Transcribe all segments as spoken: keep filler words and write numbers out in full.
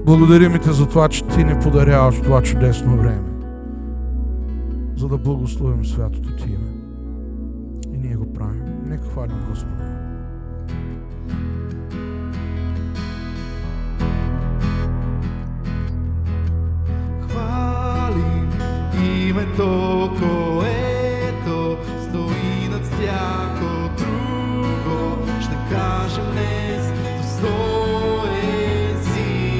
Благодарим Те за това, че Ти ни подаряваш това чудесно време, за да благословим святото Ти име. И ние го правим. Нека хвалим Господа. Хвалим името, което стои над всяко друго. Ще кажем днес, достоен си.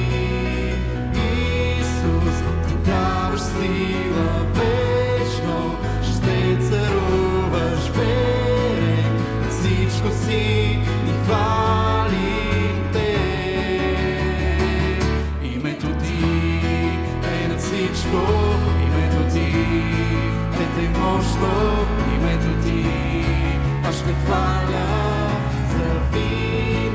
Исус, Ти даваш сила вечно, ще царуваш верен, на всичко си ни хвалим Те. Името Ти е над всичко, името Ти е Те мощно, името Ти аз ще хваля завинаги.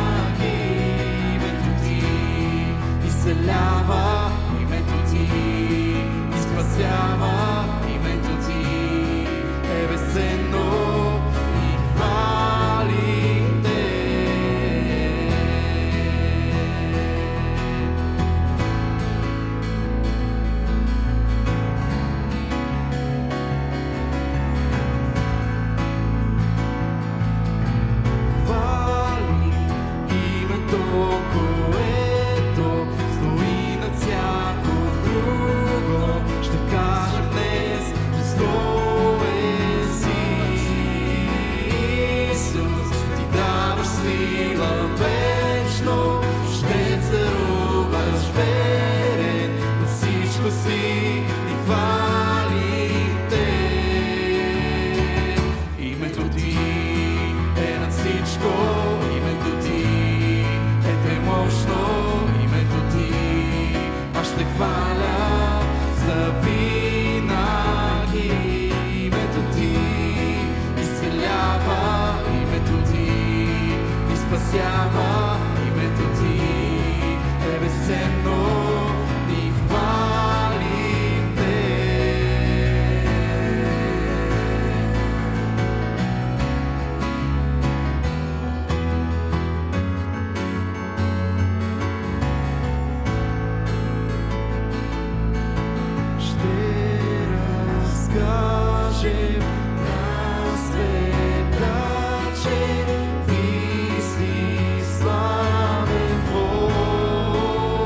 Името Ти изцелява, името Ти изспасява, името Ти е безценно и хвалим Те. Хвали името, което стои над всяко друго. Ще кажем днес, достоен си. Исус, Ти даваш сила вечно, ще царуваш верен, на всичко си ни хвалим Те. Името Ти е над всичко, името Ти е Те мощно, името Ти аз ще хваля завинаги. Името Ти изцелява, името Ти изспасява, името Ти е безценно, ни хвалим Те. Ще разкажем на света, че Ти си славен Бог.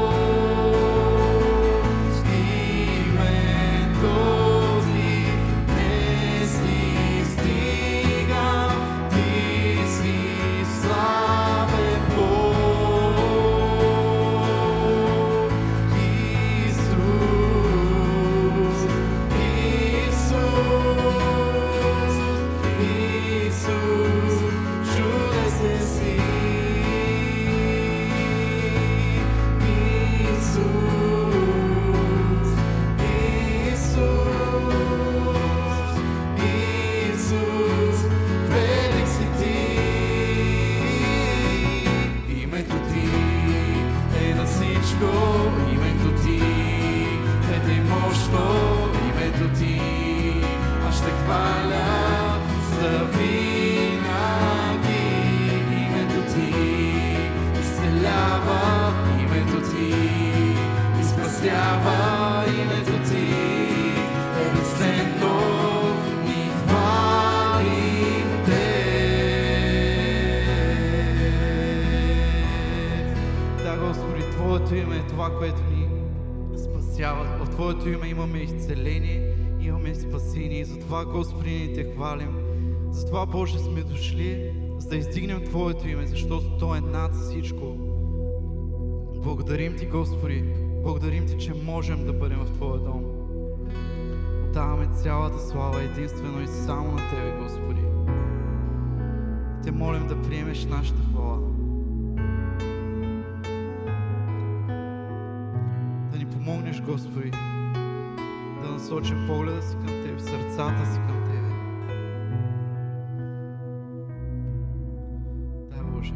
Името Ти не си стига, Ти си славен Бог. Исус, Исус, Исус, чудесен си. Исус, Исус, Исус, велик си Ти. Името Ти е над всичко, името Ти е Те мощно, името Ти аз ще хваля завинаги. Името Ти изцелява, името Ти изспасява, името Ти е безценно, ни хвалим Те. Да, Господи, Твоето име е това, което ни спасява. В Твоето име имаме изцеление, имаме спасение. И затова, Господи, ни Те хвалим. Затова, Боже, сме дошли, за да издигнем Твоето име, защото То е над всичко. Благодарим Ти, Господи. Благодарим Ти, че можем да бъдем в Твоя дом. Отдаваме цялата слава единствено и само на Тебе, Господи. Те молим да приемеш нашата хвала. Да ни помогнеш, Господи, да насочим погледа си към Теб, сърцата си към Тебе. Да, Боже.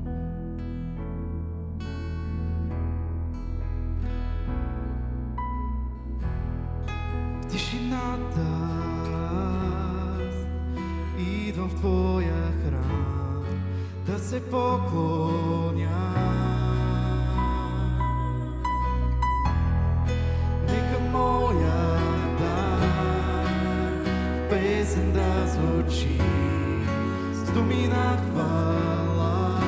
В тишината аз идвам в Твоя храм, да се поклоня. песен да звучи с думи на хвала.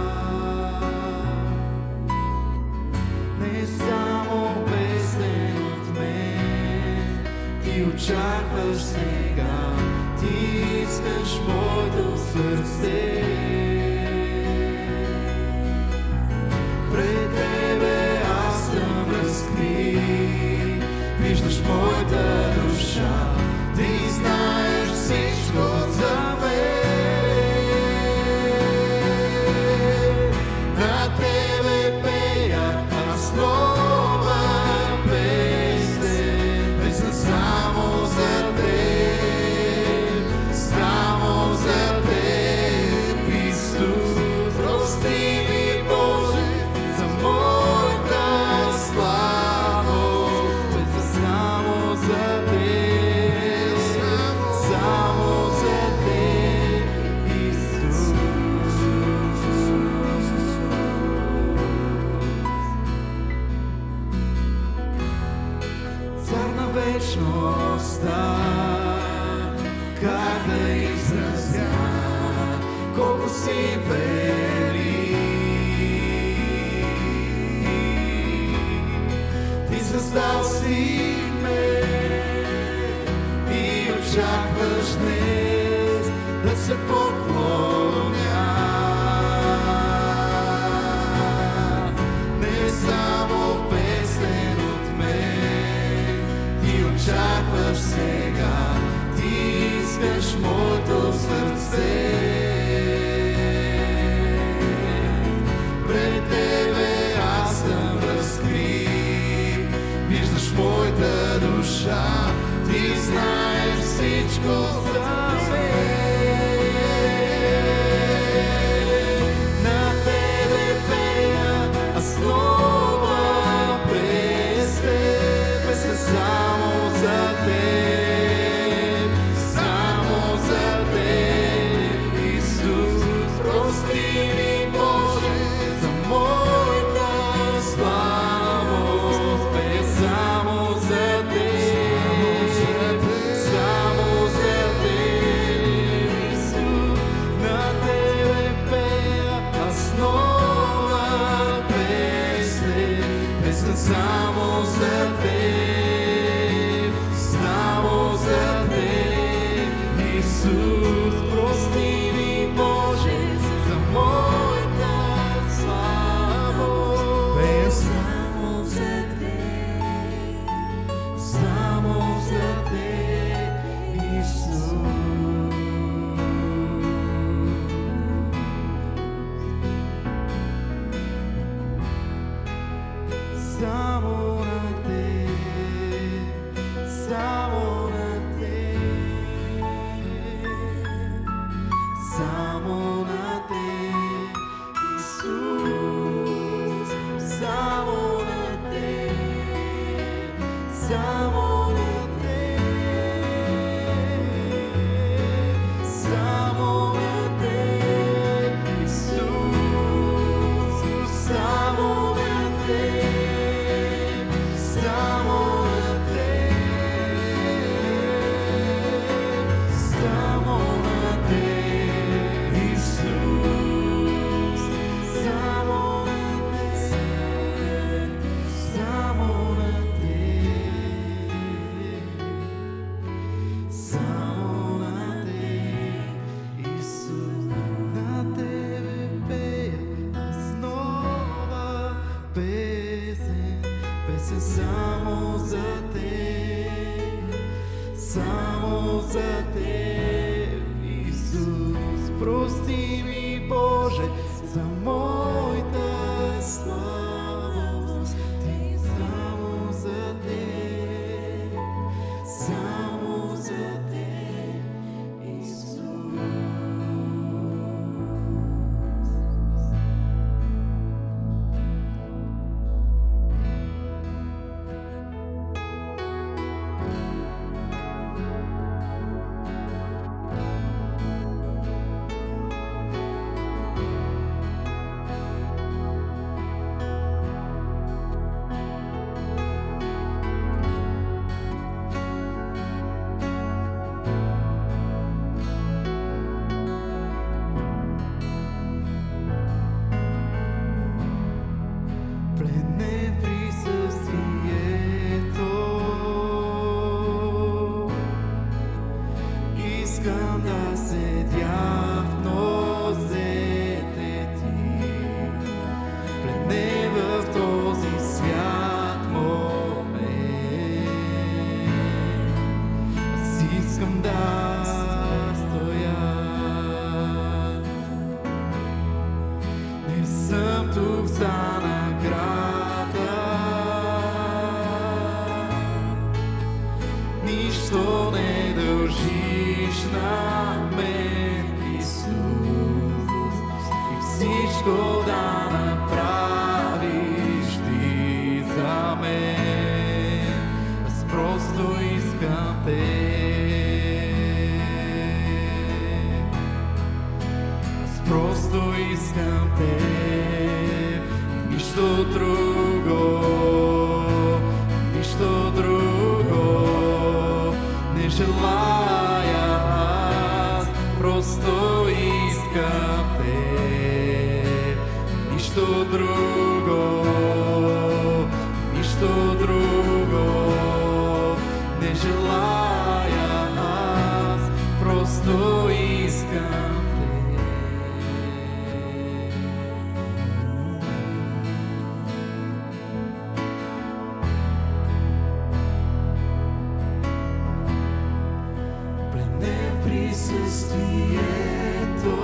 Не само песен от мен ти очакваш сега, ти искаш моето сърце. Пред тебе аз съм разкрит, виждаш моята душа, ти знаеш всичко за мен. На тебе пея аз нова песен, песен само за теб, само за теб, Исус. Прости ми, Боже, за моята слабост, песен само за теб, само за теб, Исус. Цар на вечността, как да изразя колко си велик. Ти създал си ме и очакваш днес да се поклоня. Не само песен от мен ти очакваш сега, ти искаш моето сърце. Пред тебе аз съм разкрит, виждаш моята душа, ти знаеш всичко за мен. На тебе пея аз нова песен, песен само за теб, само за теб, Исус. Прости ми, Боже, за моята слабост, пея само за теб, само за теб, Исус. На тебе пея аз нова песен, песен само за теб, само за теб, Исус. Прости ми, Боже, за моята слабост, пея само за теб, само за теб, Исус. Само на теб, само на теб, само на теб, Исус. Само на теб, само на теб, само на теб, Исус. Само на теб, само на теб, само на теб, Исус. Само на теб, само на теб, само на теб, Исус. На тебе пея аз нова песен, песен само за теб, само за теб, Исус. Прости ми, Боже, за моята слабост, ти само за теб, само за теб, Исус. Плене в присъствието. Искам да седя в нозете ти. Плене в този свят момент. Аз искам да стоя. Не съм тук за награда. Нищо не дължиш на мен, Исус, и всичко да направиш ти за мен. Аз просто искам те. Аз просто искам те. Нищо друго, нищо друго не желая аз, просто искам те. Нищо друго, нищо друго не желая аз, просто искам те. Плене в присъствието.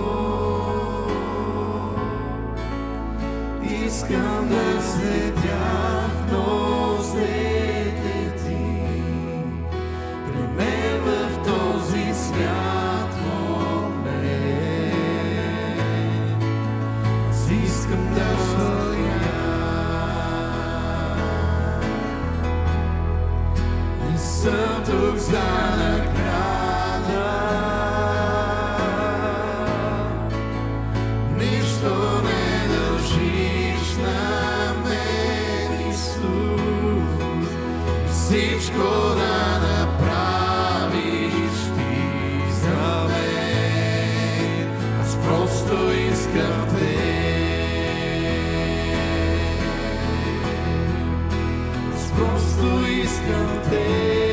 Искам да седя в нозете ти. Плене в този свят момент. Аз искам да стоя. Не съм тук за награда. Нищо не дължиш на мен, Исус, всичко да направиш ти за мен. Аз просто искам те. Аз просто искам те.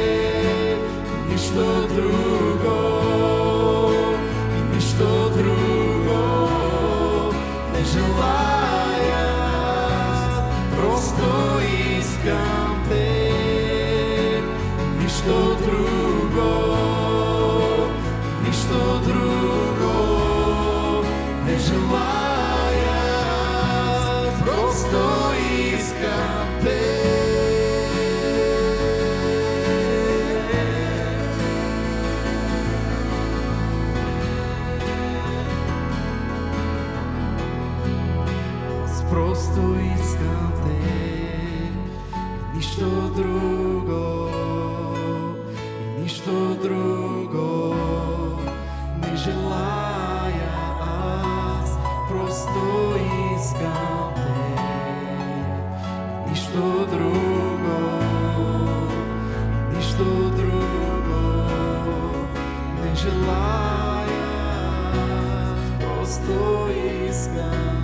Нищо друго и нищо друго не желая. Просто искам те. Нищо друго, нищо друго не желая. Просто искам те. Просто искам те, нищо друго, и нищо друго не желая аз. Просто искам те, нищо друго, нищо друго не желая аз. Просто искам.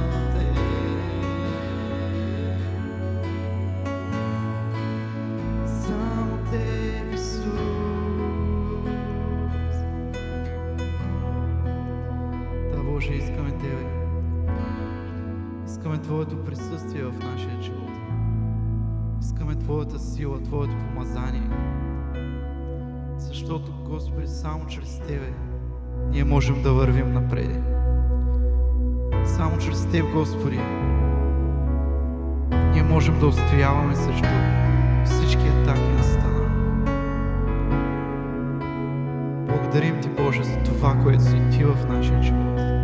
Боже, искаме Тебе. Искаме Твоето присъствие в нашия живот. Искаме Твоята сила, Твоето помазание. Защото, Господи, само чрез Тебе ние можем да вървим напред. Само чрез Теб, Господи, ние можем да устояваме срещу всички атаки на Сатана. Благодарим Ти, Боже, за това, което си Ти в нашия живот.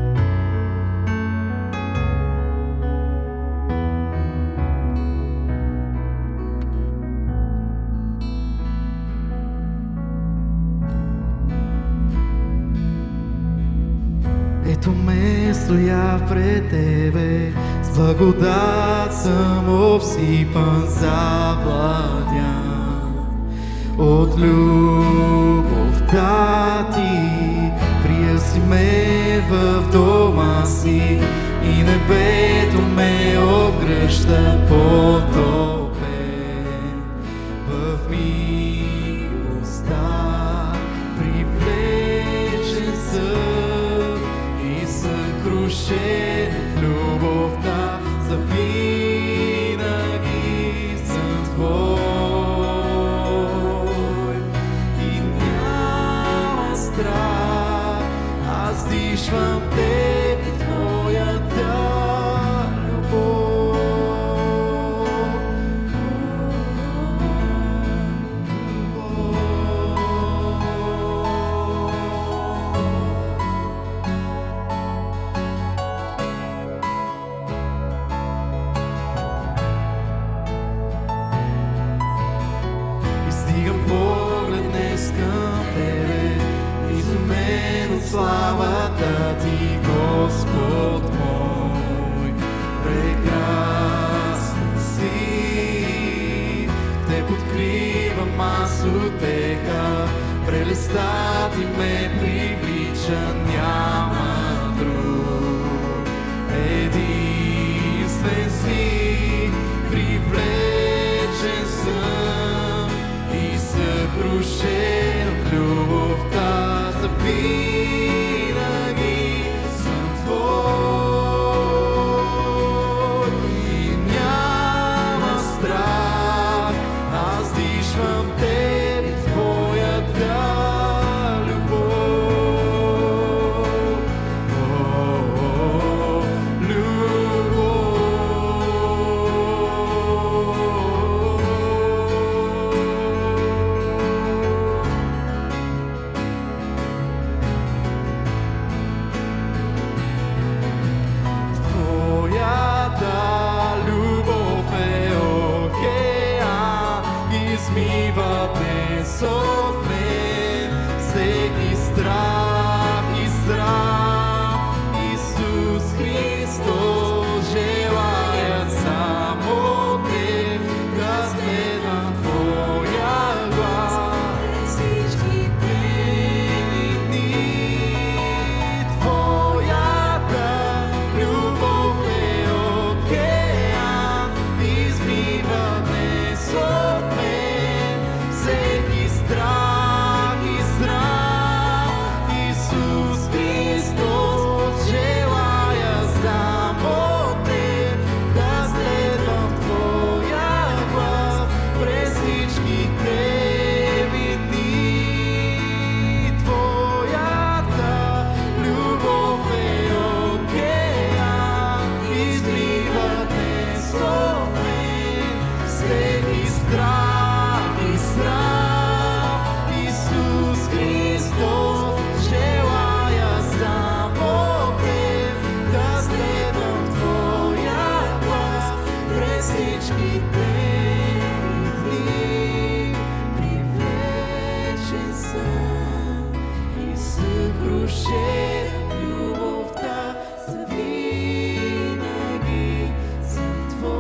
Ето ме стоя пред Тебе, с благодат съм обсипан, завладян от любовта Ти. Приел си ме в дома си и не небето ме обгръща потопен в милостта, привлечен съм и съкрушен в любовта, завинаги съм твой и няма страх, аз дишвам теб и твоята любов. И стигам поглед днес към тебе, изумен от славата ти, Господ мой. Прекрасен си, те подкривам аз утеха, прелестта ти ме привлича, няма друг. Единствен си, привлечен съм и съкрушен от любовта, завинаги съм твой и няма страх, аз дишвам теб и твоята любов. О, твоята любов е океан, измива днес от мен всеки страх и страх. Исус Христос, желая само теб да следвам твоя глас всички дни. Твоята любов е океан, измива днес от мен всеки страх и страх. Исус Христос, желая само теб да следвам твоя глас през всичките ми дни. Твоята любов е океан, измива днес от мен всеки страх и страх. Исус Христос, желая само теб да следвам твоя глас през всичките дни. Привлечен съм и съкрушен в любовта, завинаги съм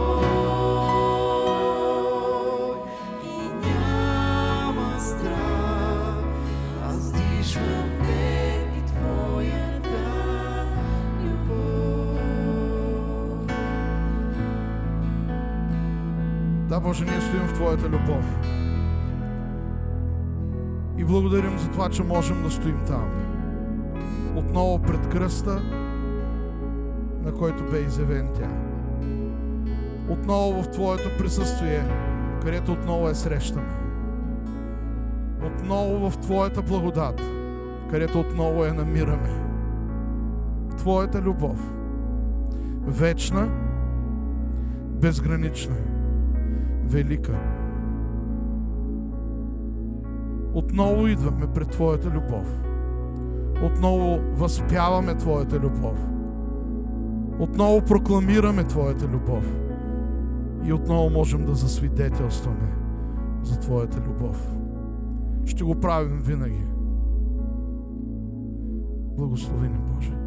твой и няма страх, аз дишвам теб и твоята любов. Да, Боже, ние стоим в Твоята любов. И благодарим за това, че можем да стоим там. Отново пред кръста, на който бе изявен тя. Отново в Твоето присъствие, където отново я срещаме. Отново в Твоята благодат, където отново я намираме. Твоята любов. Вечна, безгранична, велика. Отново идваме пред Твоята любов. Отново възпяваме Твоята любов. Отново прокламираме Твоята любов. И отново можем да засвидетелстваме за Твоята любов. Ще го правим винаги. Благослови ни, Боже.